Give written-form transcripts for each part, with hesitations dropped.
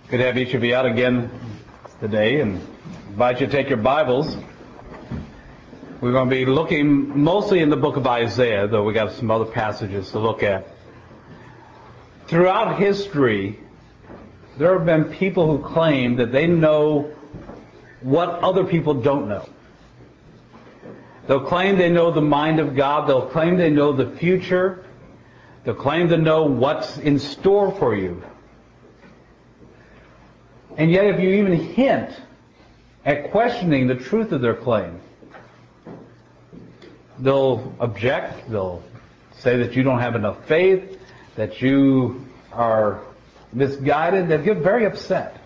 Good to have each of you out again today, and invite you to take your Bibles. We're going to be looking mostly in the book of Isaiah, though we got some other passages to look at. Throughout history, there have been people who claim that they know what other people don't know. They'll claim they know the mind of God. They'll claim they know the future. They'll claim to know what's in store for you. And yet if you even hint at questioning the truth of their claim, they'll object. They'll say that you don't have enough faith, that you are misguided. They'll get very upset.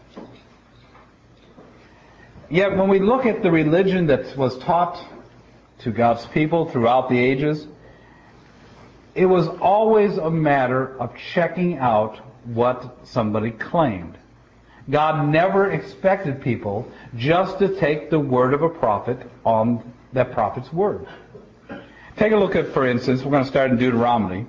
Yet when we look at the religion that was taught to God's people throughout the ages, it was always a matter of checking out what somebody claimed. God never expected people just to take the word of a prophet on that prophet's word. Take a look at, for instance, we're going to start in Deuteronomy.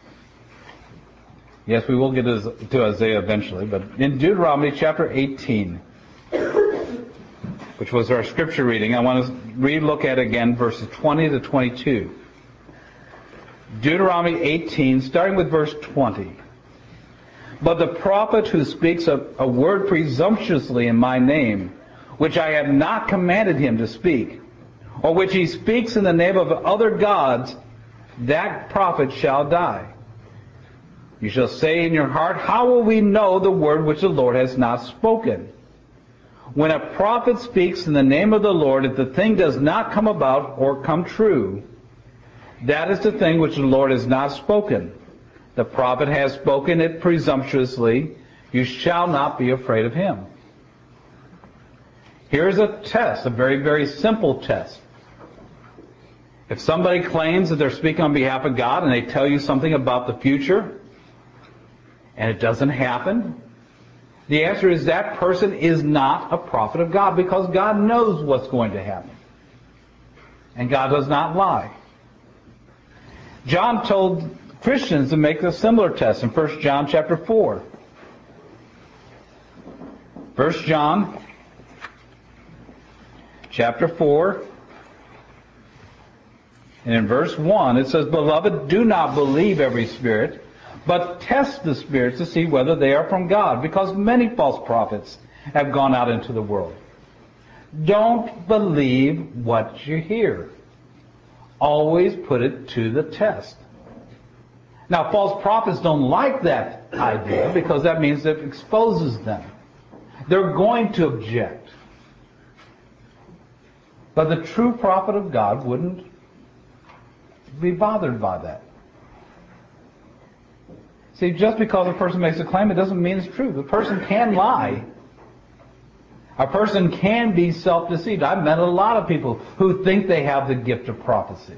Yes, we will get to Isaiah eventually, but in Deuteronomy chapter 18, which was our scripture reading, I want to re-look at again verses 20 to 22. Deuteronomy 18, starting with verse 20. But the prophet who speaks a word presumptuously in my name, which I have not commanded him to speak, or which he speaks in the name of other gods, that prophet shall die. You shall say in your heart, how will we know the word which the Lord has not spoken? When a prophet speaks in the name of the Lord, if the thing does not come about or come true, that is the thing which the Lord has not spoken. The prophet has spoken it presumptuously. You shall not be afraid of him. Here's a test, a very, very simple test. If somebody claims that they're speaking on behalf of God and they tell you something about the future and it doesn't happen, the answer is that person is not a prophet of God, because God knows what's going to happen. And God does not lie. John told Christians to make a similar test in 1 John chapter 4. 1 John chapter 4, and in verse 1 it says, Beloved, do not believe every spirit, but test the spirits to see whether they are from God, because many false prophets have gone out into the world. Don't believe what you hear. Always put it to the test. Now, false prophets don't like that idea, because that means it exposes them. They're going to object. But the true prophet of God wouldn't be bothered by that. See, just because a person makes a claim, it doesn't mean it's true. The person can lie. A person can be self-deceived. I've met a lot of people who think they have the gift of prophecy.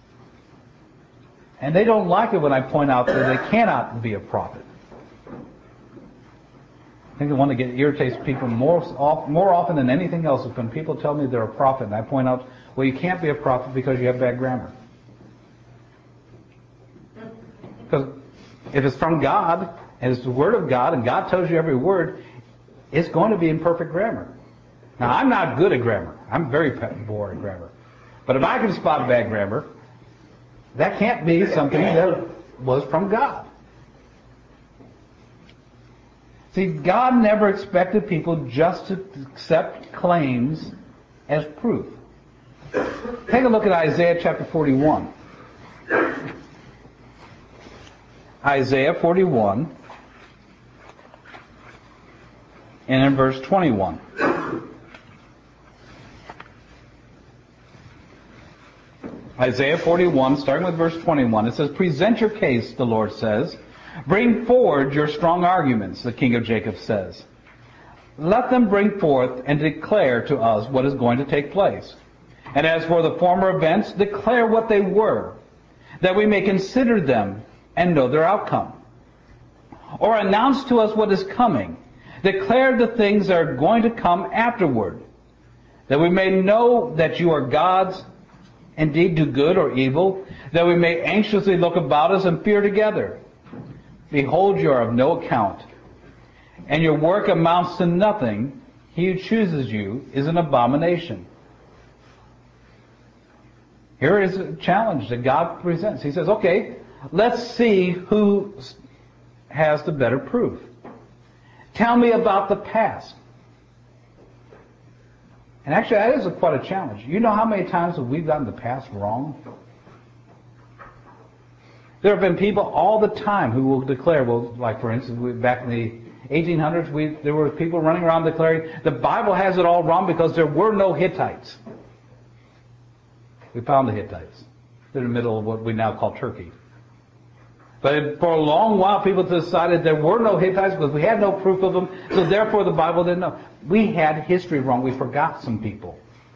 And they don't like it when I point out that they cannot be a prophet. I think the one that irritates people more often than anything else is when people tell me they're a prophet, and I point out, well, you can't be a prophet because you have bad grammar. Because if it's from God, and it's the Word of God, and God tells you every word, it's going to be in perfect grammar. Now, I'm not good at grammar. I'm very poor at grammar. But if I can spot bad grammar, that can't be something that was from God. See, God never expected people just to accept claims as proof. Take a look at Isaiah chapter 41. Isaiah 41, and in verse 21. Isaiah 41, starting with verse 21, it says, Present your case, the Lord says. Bring forward your strong arguments, the King of Jacob says. Let them bring forth and declare to us what is going to take place. And as for the former events, declare what they were, that we may consider them and know their outcome. Or announce to us what is coming. Declare the things that are going to come afterward, that we may know that you are God's, indeed do good or evil, that we may anxiously look about us and fear together. Behold, you are of no account. and your work amounts to nothing, he who chooses you is an abomination. Here is a challenge that God presents. He says, okay, let's see who has the better proof. Tell me about the past. And actually, that is quite a challenge. You know how many times have we gotten the past wrong? There have been people all the time who will declare, well, like for instance, back in the 1800s, there were people running around declaring, the Bible has it all wrong because there were no Hittites. We found the Hittites. They're in the middle of what we now call Turkey. But for a long while, people decided there were no Hittites because we had no proof of them, so therefore the Bible didn't know. We had history wrong. We forgot some people.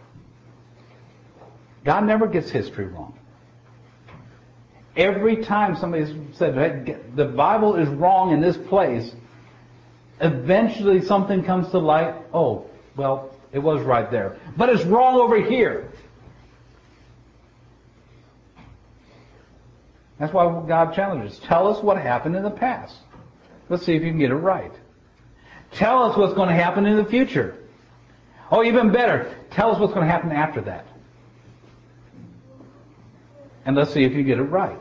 God never gets history wrong. Every time somebody said, hey, the Bible is wrong in this place, eventually something comes to light. Oh, well, it was right there. But it's wrong over here. That's why God challenges. Tell us what happened in the past. Let's see if you can get it right. Tell us what's going to happen in the future. Oh, even better, tell us what's going to happen after that. And let's see if you get it right.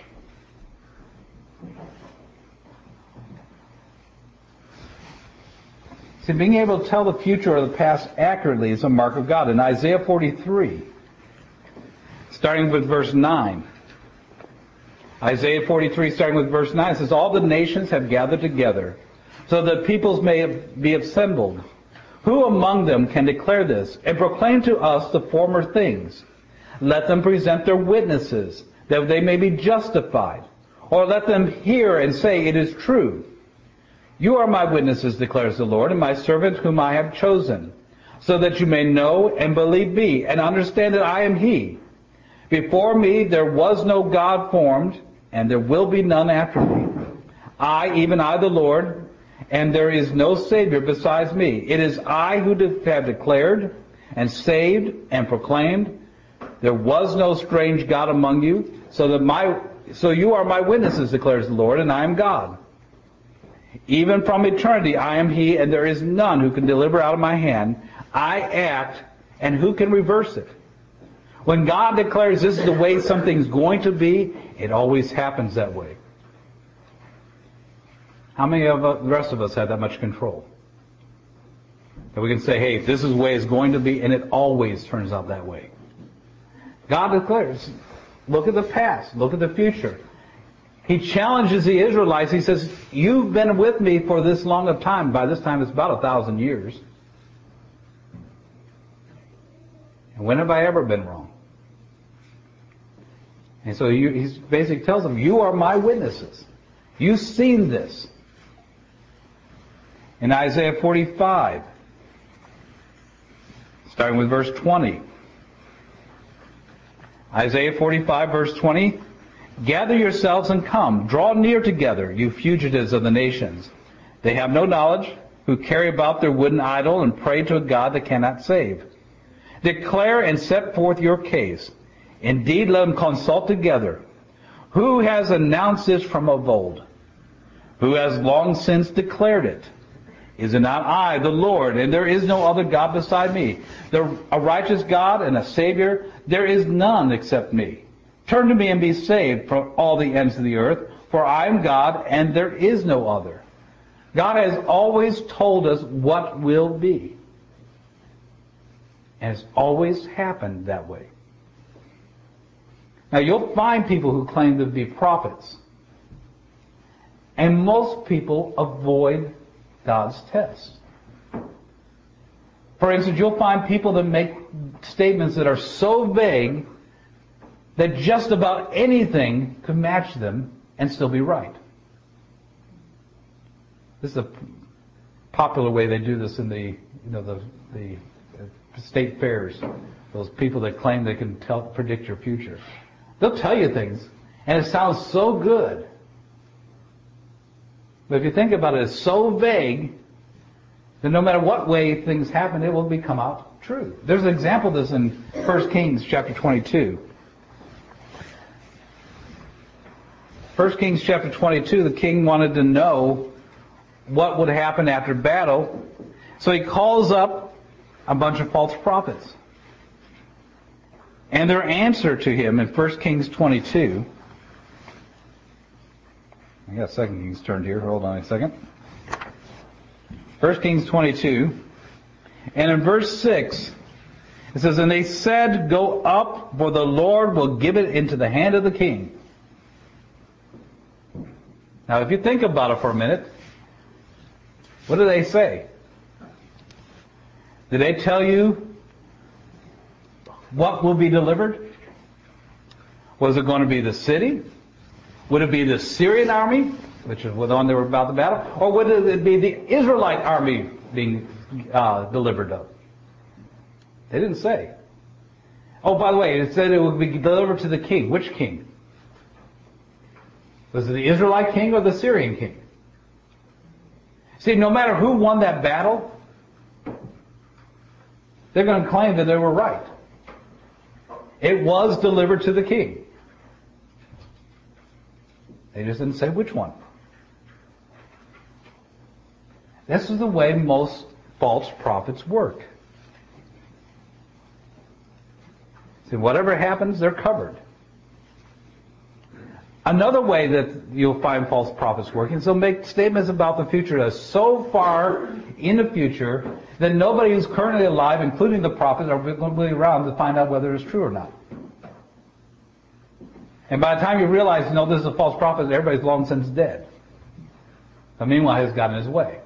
See, being able to tell the future or the past accurately is a mark of God. In Isaiah 43, starting with verse 9, Isaiah 43, starting with verse 9, says, all the nations have gathered together, so that peoples may be assembled. Who among them can declare this, and proclaim to us the former things? Let them present their witnesses, that they may be justified. Or let them hear and say, it is true. You are my witnesses, declares the Lord, and my servant whom I have chosen, so that you may know and believe me, and understand that I am He. Before me there was no God formed, and there will be none after me. I, even I the Lord, and there is no Savior besides me. It is I who have declared and saved and proclaimed. There was no strange God among you, so you are my witnesses, declares the Lord, and I am God. Even from eternity I am He, and there is none who can deliver out of my hand. I act, and who can reverse it? When God declares this is the way something's going to be, it always happens that way. How many of the rest of us have that much control? That we can say, hey, this is the way it's going to be, and it always turns out that way. God declares, look at the past, look at the future. He challenges the Israelites. He says, you've been with me for this long of time. By this time it's about 1,000 years. And when have I ever been wrong? And so he basically tells them, you are my witnesses. You've seen this. In Isaiah 45, starting with verse 20. Isaiah 45, verse 20. Gather yourselves and come. Draw near together, you fugitives of the nations. They have no knowledge, who carry about their wooden idol and pray to a God that cannot save. Declare and set forth your case. Indeed, let them consult together. Who has announced this from of old? Who has long since declared it? Is it not I, the Lord, and there is no other God beside me? A righteous God and a Savior, there is none except me. Turn to me and be saved from all the ends of the earth, for I am God and there is no other. God has always told us what will be. And it's always happened that way. Now you'll find people who claim to be prophets. And most people avoid God's test. For instance, you'll find people that make statements that are so vague that just about anything could match them and still be right. This is a popular way they do this in the state fairs. Those people that claim they can predict your future. They'll tell you things, and it sounds so good. But if you think about it, it's so vague that no matter what way things happen, it will come out true. There's an example of this in 1 Kings chapter 22. 1 Kings chapter 22, the king wanted to know what would happen after battle. So he calls up a bunch of false prophets. And their answer to him in 1 Kings 22. I got 2 Kings turned here. Hold on a second. 1 Kings 22. And in verse 6, it says, "And they said, Go up, for the Lord will give it into the hand of the king." Now, if you think about it for a minute, what do they say? Did they tell you what will be delivered? Was it going to be the city? Would it be the Syrian army, which is the one they were about to battle? Or would it be the Israelite army being delivered of? They didn't say. Oh, by the way, it said it would be delivered to the king. Which king? Was it the Israelite king or the Syrian king? See, no matter who won that battle, they're going to claim that they were right. It was delivered to the king. They just didn't say which one. This is the way most false prophets work. See, whatever happens, they're covered. Another way that you'll find false prophets working is they'll make statements about the future that's so far in the future that nobody who's currently alive, including the prophets, are going to be around to find out whether it's true or not. And by the time you realize, this is a false prophet, everybody's long since dead. But meanwhile, he's gotten his way.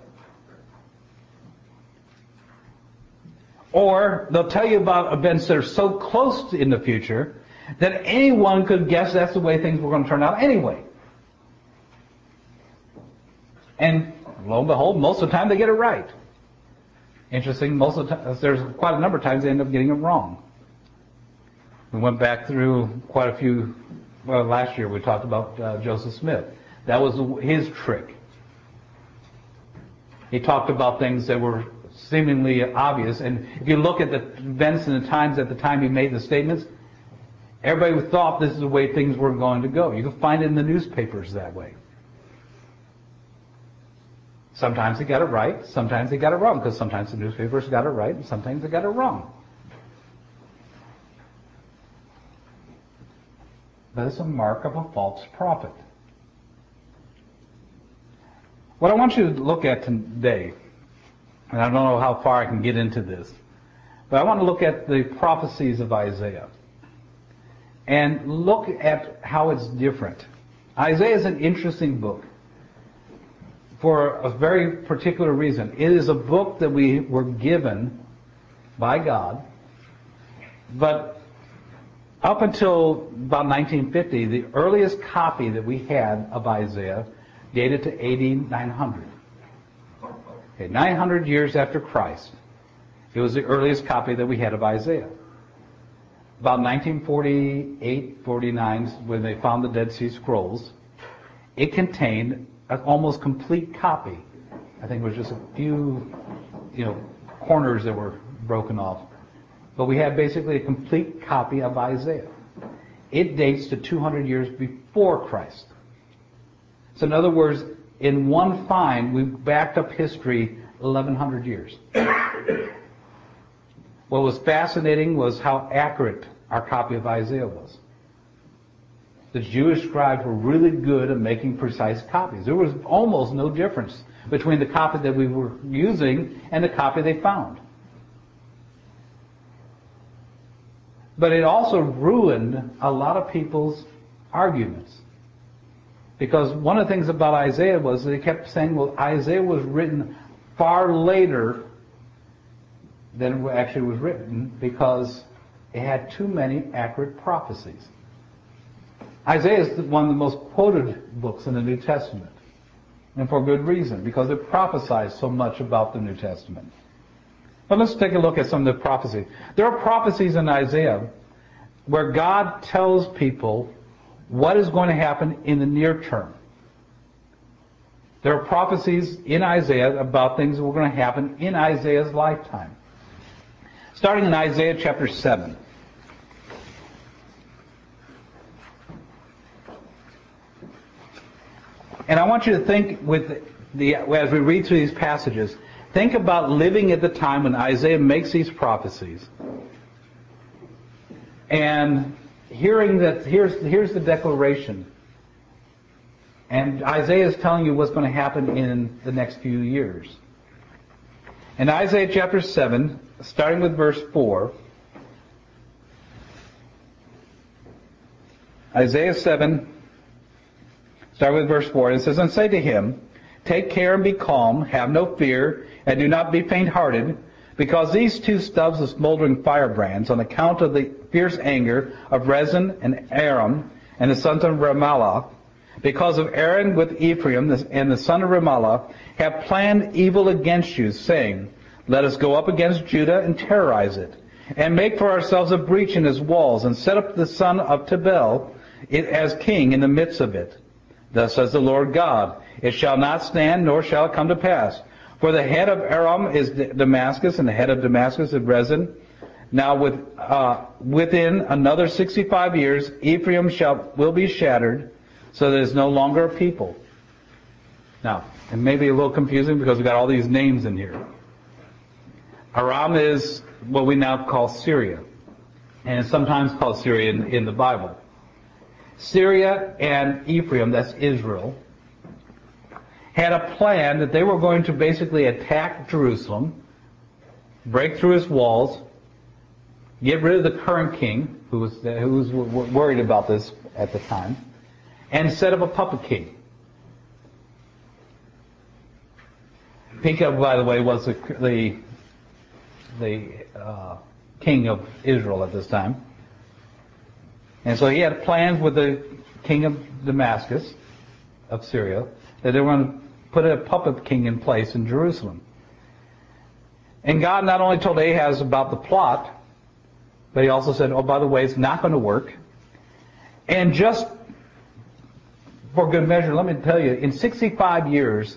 Or they'll tell you about events that are so close in the future that anyone could guess that's the way things were going to turn out anyway. And lo and behold, most of the time they get it right. Interesting, most of the time, there's quite a number of times they end up getting it wrong. We went back through quite a few, last year we talked about Joseph Smith. That was his trick. He talked about things that were seemingly obvious, and if you look at the events and the times at the time he made the statements, everybody thought this is the way things were going to go. You can find it in the newspapers that way. Sometimes he got it right, sometimes he got it wrong, because sometimes the newspapers got it right and sometimes they got it wrong. But it's a mark of a false prophet. What I want you to look at today, and I don't know how far I can get into this, but I want to look at the prophecies of Isaiah and look at how it's different. Isaiah is an interesting book for a very particular reason. It is a book that we were given by God, but up until about 1950, the earliest copy that we had of Isaiah dated to AD 900. 900 years after Christ. It was the earliest copy that we had of Isaiah. About 1948, 49, when they found the Dead Sea Scrolls, it contained an almost complete copy. I think it was just a few, corners that were broken off. But we had basically a complete copy of Isaiah. It dates to 200 years before Christ. So in other words, in one find, we backed up history 1,100 years. What was fascinating was how accurate our copy of Isaiah was. The Jewish scribes were really good at making precise copies. There was almost no difference between the copy that we were using and the copy they found. But it also ruined a lot of people's arguments. Because one of the things about Isaiah was they kept saying, well, Isaiah was written far later than it actually was written because it had too many accurate prophecies. Isaiah is one of the most quoted books in the New Testament. And for good reason, because it prophesies so much about the New Testament. But let's take a look at some of the prophecies. There are prophecies in Isaiah where God tells people what is going to happen in the near term. There are prophecies in Isaiah about things that were going to happen in Isaiah's lifetime. Starting in Isaiah chapter 7. And I want you to think with as we read through these passages, think about living at the time when Isaiah makes these prophecies. And hearing that here's the declaration. And Isaiah is telling you what's going to happen in the next few years. In Isaiah chapter 7, starting with verse 4, Isaiah 7, starting with verse 4, it says, "And say to him, take care and be calm, have no fear, and do not be faint-hearted, because these two stubs of smoldering firebrands, on account of the fierce anger of Rezin and Aram and the sons of Remaliah, because of Aaron with Ephraim and the son of Remaliah, have planned evil against you, saying, let us go up against Judah and terrorize it, and make for ourselves a breach in his walls, and set up the son of Tabel as king in the midst of it. Thus says the Lord God, it shall not stand, nor shall it come to pass. For the head of Aram is Damascus, and the head of Damascus is Rezin. Now within another 65 years, Ephraim will be shattered, so that it is no longer a people." Now, it may be a little confusing because we've got all these names in here. Aram is what we now call Syria, and it's sometimes called Syria in the Bible. Syria and Ephraim, that's Israel, had a plan that they were going to basically attack Jerusalem, break through its walls, get rid of the current king, who was worried about this at the time, and set up a puppet king. Pekah, by the way, was the king of Israel at this time. And so he had plans with the king of Damascus, of Syria, that they were going to put a puppet king in place in Jerusalem. And God not only told Ahaz about the plot, but he also said, oh, by the way, it's not going to work. And just for good measure, let me tell you, in 65 years,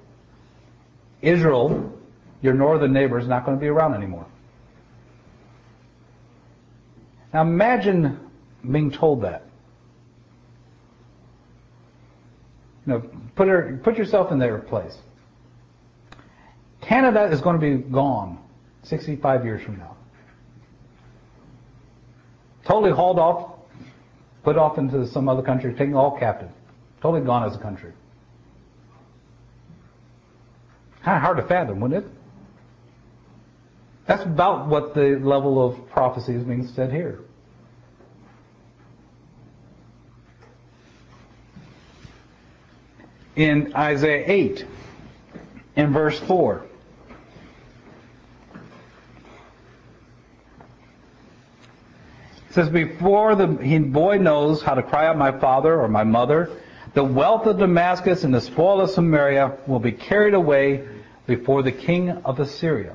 Israel, your northern neighbor, is not going to be around anymore. Now imagine being told that. You know, put yourself in their place. Canada is going to be gone 65 years from now. Totally hauled off, put off into some other country, taken all captive. Totally gone as a country. Kind of hard to fathom, wouldn't it? That's about what the level of prophecy is being said here. In Isaiah 8, in verse 4, it says, before the boy knows how to cry out, my father or my mother, the wealth of Damascus and the spoil of Samaria will be carried away before the king of Assyria.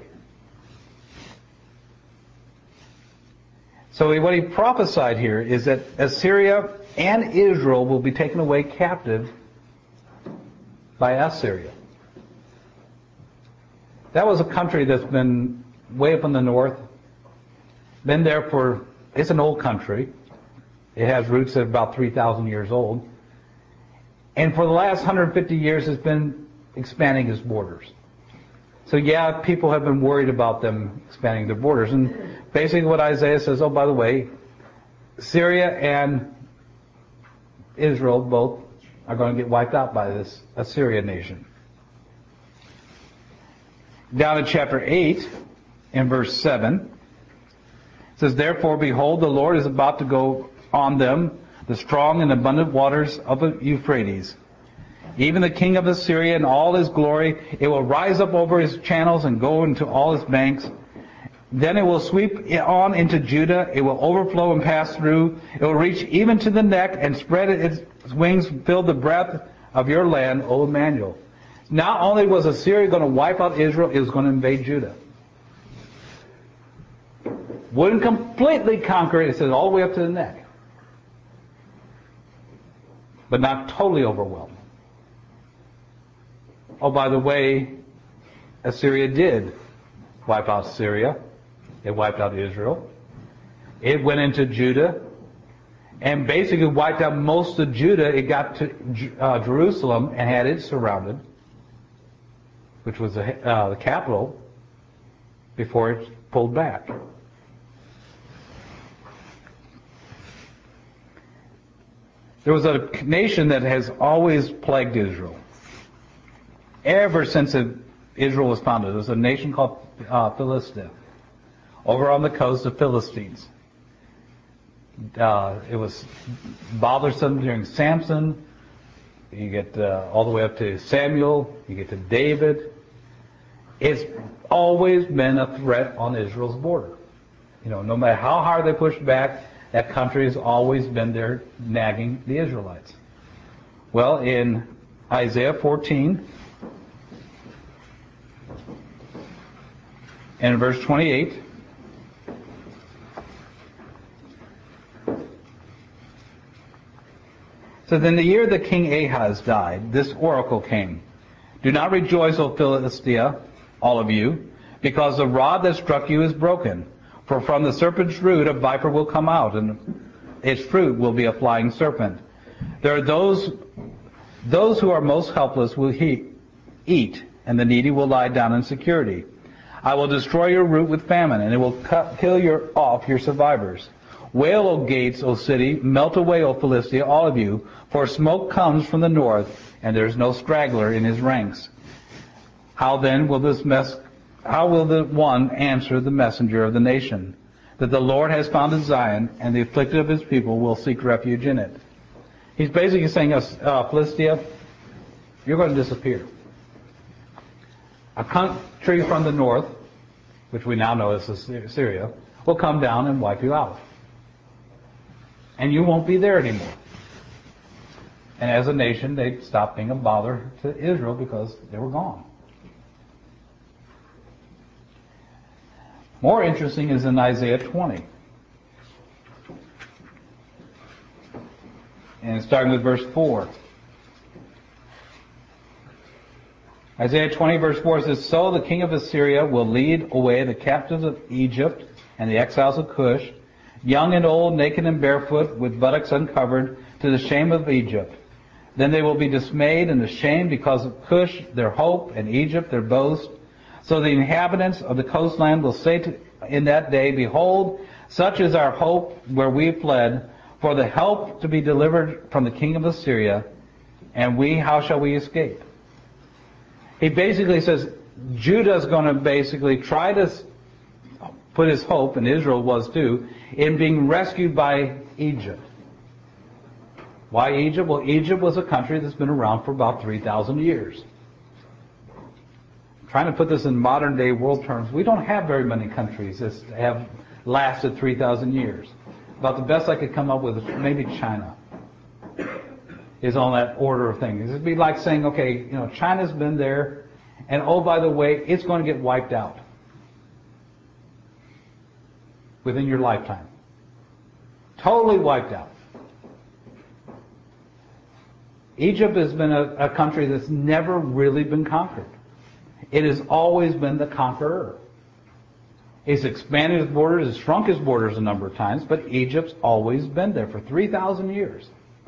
So what he prophesied here is that Assyria and Israel will be taken away captive by Assyria. That was a country that's been way up in the north, been there it's an old country. It has roots that are about 3,000 years old. And for the last 150 years, it's been expanding its borders. So yeah, people have been worried about them expanding their borders. And basically what Isaiah says, oh, by the way, Syria and Israel both are going to get wiped out by this Assyrian nation. Down in chapter 8, in verse 7, it says, therefore, behold, the Lord is about to go on them, the strong and abundant waters of the Euphrates. Even the king of Assyria in all his glory, it will rise up over his channels and go into all his banks. Then it will sweep on into Judah. It will overflow and pass through. It will reach even to the neck and spread its wings, fill the breadth of your land, O Emmanuel. Not only was Assyria going to wipe out Israel, it was going to invade Judah. Wouldn't completely conquer it. It says all the way up to the neck. But not totally overwhelmed. Oh, by the way, Assyria did wipe out Syria. It wiped out Israel. It went into Judah and basically wiped out most of Judah. It got to Jerusalem and had it surrounded. which was the capital, before it pulled back. There was a nation that has always plagued Israel. Ever since Israel was founded, there was a nation called Philistia, over on the coast of Philistines. It was bothersome during Samson. You get all the way up to Samuel. You get to David. It's always been a threat on Israel's border. No matter how hard they pushed back, that country has always been there nagging the Israelites. Well, in Isaiah 14 and in verse 28, so then the year that King Ahaz died, this oracle came. Do not rejoice, O Philistia, all of you, because the rod that struck you is broken. For from the serpent's root a viper will come out, and its fruit will be a flying serpent. There are those who are most helpless will eat, and the needy will lie down in security. I will destroy your root with famine, and it will kill off your survivors. Wail, O gates, O city, melt away, O Philistia, all of you, for smoke comes from the north, and there is no straggler in his ranks. How then will the one answer the messenger of the nation, that the Lord has founded Zion, and the afflicted of his people will seek refuge in it? He's basically saying, Philistia, you're going to disappear. A country from the north, which we now know as Syria, will come down and wipe you out. And you won't be there anymore. And as a nation, they stopped being a bother to Israel because they were gone. More interesting is in Isaiah 20. And starting with verse 4. Isaiah 20 verse 4 says, So the king of Assyria will lead away the captives of Egypt and the exiles of Cush, young and old, naked and barefoot, with buttocks uncovered, to the shame of Egypt. Then they will be dismayed and ashamed because of Cush, their hope, and Egypt, their boast. So the inhabitants of the coastland will say in that day, Behold, such is our hope where we fled, for the help to be delivered from the king of Assyria, and we, how shall we escape? He basically says Judah's going to basically try to put his hope, and Israel was too, in being rescued by Egypt. Why Egypt? Well, Egypt was a country that's been around for about 3,000 years. Trying to put this in modern day world terms, we don't have very many countries that have lasted 3,000 years. About the best I could come up with is maybe China is on that order of things. It'd be like saying, okay, China's been there, and oh, by the way, it's going to get wiped out within your lifetime. Totally wiped out. Egypt has been a country that's never really been conquered. It has always been the conqueror. He's expanded his borders, he's shrunk his borders a number of times, but Egypt's always been there for 3,000 years.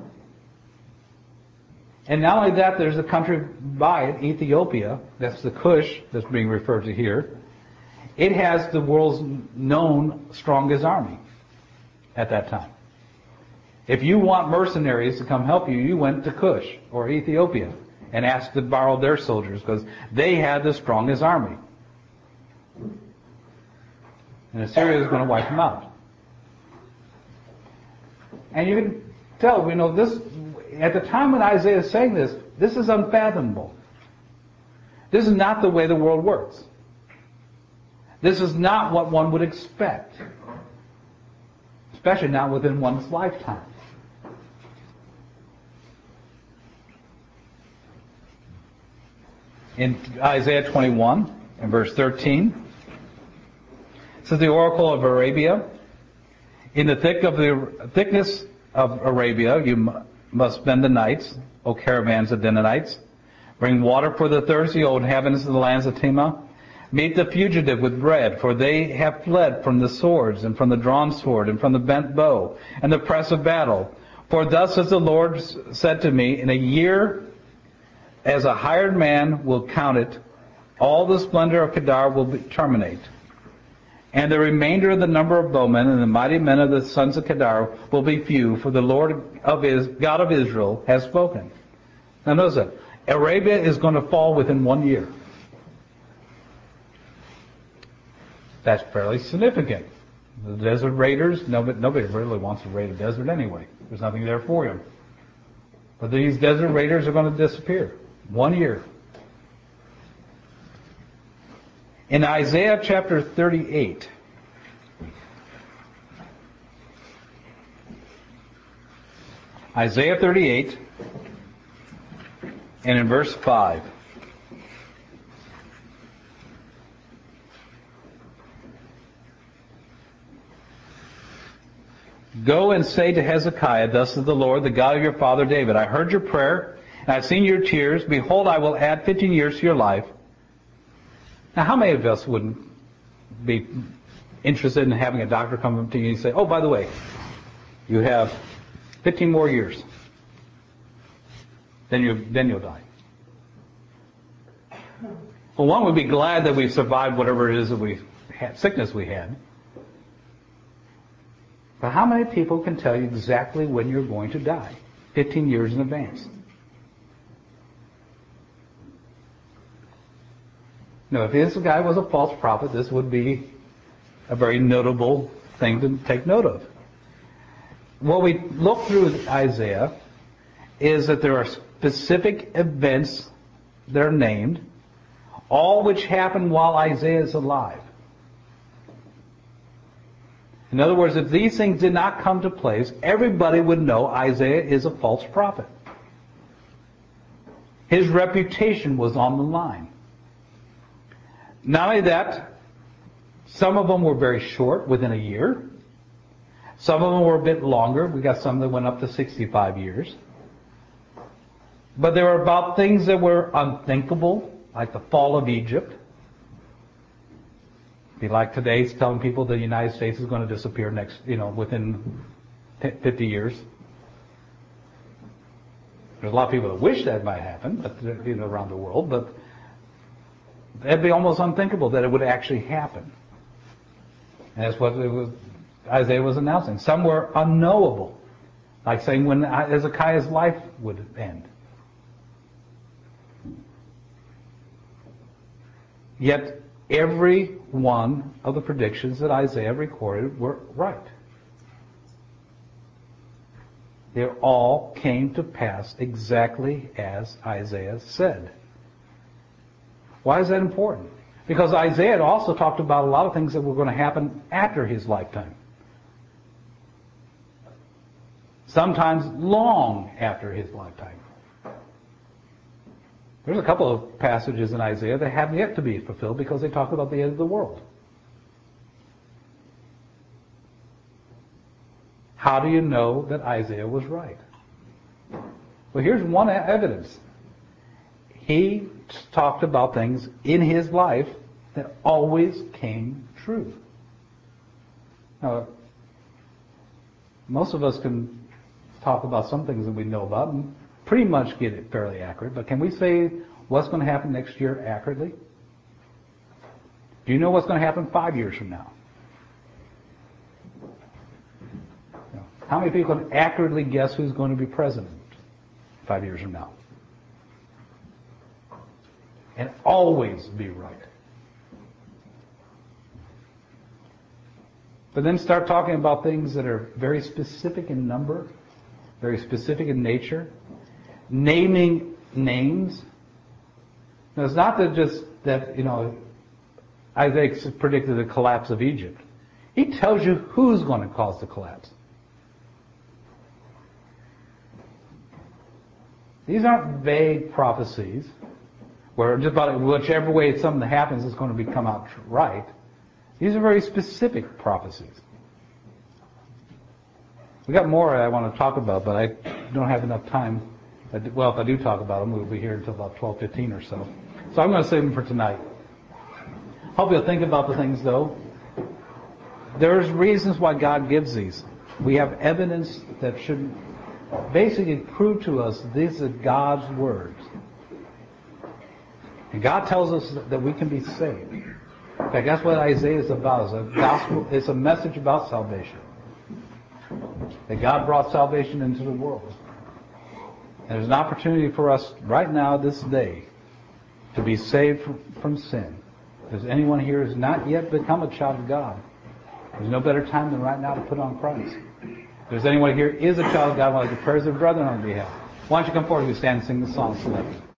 And not only that, there's a country by it, Ethiopia, that's the Cush that's being referred to here. It has the world's known strongest army at that time. If you want mercenaries to come help you, you went to Cush or Ethiopia and asked to borrow their soldiers because they had the strongest army. And Assyria is going to wipe them out. And you can tell, this, at the time when Isaiah is saying this, this is unfathomable. This is not the way the world works. This is not what one would expect. Especially not within one's lifetime. In Isaiah 21, in verse 13, it says, the oracle of Arabia, in the thickness of Arabia you must spend the nights, O caravans of Danites. Bring water for the thirsty, O inhabitants of the lands of Tema. Meet the fugitive with bread, for they have fled from the swords, and from the drawn sword, and from the bent bow, and the press of battle. For thus has the Lord said to me, in a year as a hired man will count it, all the splendor of Kedar will terminate. And the remainder of the number of bowmen and the mighty men of the sons of Kedar will be few, for the Lord God of Israel has spoken. Now notice that. Arabia is going to fall within 1 year. That's fairly significant. The desert raiders, nobody really wants to raid a desert anyway. There's nothing there for them. But these desert raiders are going to disappear. 1 year. In Isaiah chapter 38, Isaiah 38, and in verse 5, go and say to Hezekiah, thus says the Lord, the God of your father David, I heard your prayer, and I've seen your tears. Behold, I will add 15 years to your life. Now, how many of us wouldn't be interested in having a doctor come up to you and say, oh, by the way, you have 15 more years. Then you'll die. Well, one would be glad that we've survived whatever it is that we had, sickness we had. But how many people can tell you exactly when you're going to die? 15 years in advance. Now, if this guy was a false prophet, this would be a very notable thing to take note of. What we look through Isaiah is that there are specific events that are named, all which happened while Isaiah is alive. In other words, if these things did not come to place, everybody would know Isaiah is a false prophet. His reputation was on the line. Not only that, some of them were very short, within a year. Some of them were a bit longer. We got some that went up to 65 years. But they were about things that were unthinkable, like the fall of Egypt. Be like today's telling people the United States is going to disappear within 50 years. There's a lot of people that wish that might happen, but around the world, but it'd be almost unthinkable that it would actually happen. And that's what Isaiah was announcing. Some were unknowable, like saying when Hezekiah's life would end. Yet every one of the predictions that Isaiah recorded were right. They all came to pass exactly as Isaiah said. Why is that important? Because Isaiah had also talked about a lot of things that were going to happen after his lifetime. Sometimes long after his lifetime. There's a couple of passages in Isaiah that have yet to be fulfilled because they talk about the end of the world. How do you know that Isaiah was right? Well, here's one evidence. He talked about things in his life that always came true. Now, most of us can talk about some things that we know about and pretty much get it fairly accurate, but can we say what's going to happen next year accurately? Do you know what's going to happen 5 years from now? How many people can accurately guess who's going to be president 5 years from now? And always be right. But then start talking about things that are very specific in number, very specific in nature, naming names. Now, it's not that Isaiah predicted the collapse of Egypt. He tells you who's going to cause the collapse. These aren't vague prophecies where just about whichever way something happens is going to come out right. These are very specific prophecies. We got more I want to talk about, but I don't have enough time. Well, if I do talk about them, we'll be here until about 12:15 or so. So I'm going to save them for tonight. Hope you'll think about the things, though. There's reasons why God gives these. We have evidence that should basically prove to us these are God's words. And God tells us that we can be saved. In fact, that's what Isaiah is about. It's a gospel. It's a message about salvation. That God brought salvation into the world. And there's an opportunity for us right now, this day, to be saved from sin. If there's anyone here who's not yet become a child of God, there's no better time than right now to put on Christ. If there's anyone here who is a child of God, I'd like to pray as a brother on behalf. Why don't you come forward and stand and sing the song selected.